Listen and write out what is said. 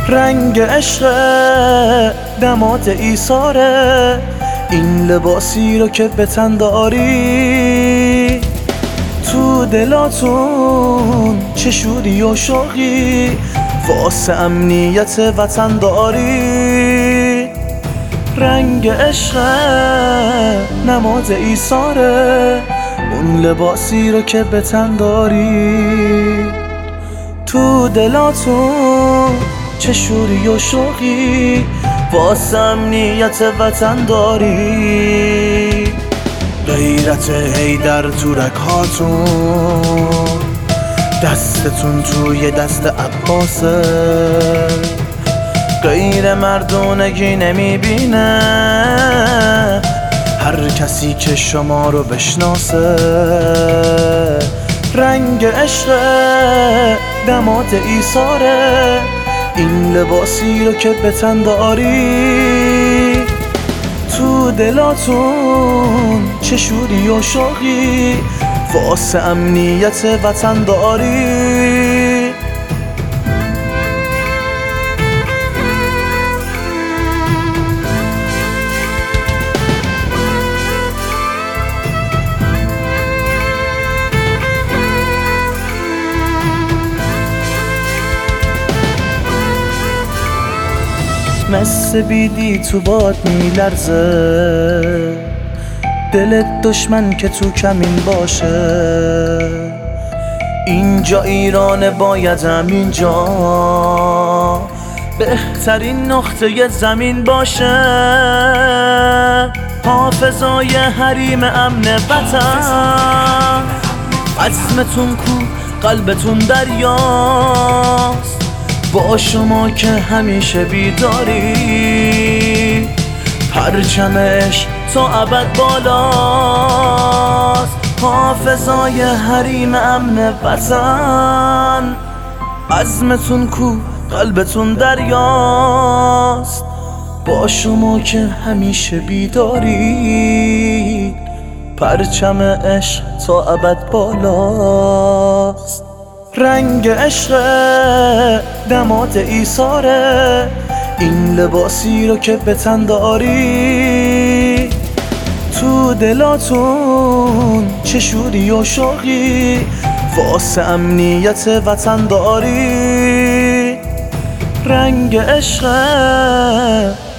رنگ عشق دماد ایثاره، این لباسی رو که به تن داری. تو دلاتون چه شوری و شوقی، واسه امنیت وطن داری. رنگ عشق نماد ایثاره، اون لباسی رو که به تن داری. تو دلاتون چه شوری و شوقی، واسه امنیت وطن داری. غیرت حیدر تو رگ‌هاتون، دستتون توی دست عباسه. غیر مردونگی نمیبینه هر کسی که شما رو بشناسه. رنگ عشق دماد ایثاره، این لباسی رو که به تن داری. تو دلاتون چه شوری و شوقی، واسه امنیت وطن داری. مثل بیدی تو باد میلرزه، دلت دشمن که تو کمین باشه. اینجا ایران باید همینجا بهترین نقطه زمین باشه. حافظای حریم امن وطن، عزمتون کو قلبتون دریاست. با شما که همیشه بیداری، پرچمش تا ابد بالاست. حافظای حریم امن وطن، عزمتون کو قلبتون دریاست. با شما که همیشه بیداری، پرچم عشق تا ابد بالاست. رنگ عشق دماد ایثاره، این لباسی رو که به تن داری. تو دلاتون چه شوری و شوقی، واسه امنیت وطن داری. رنگ عشق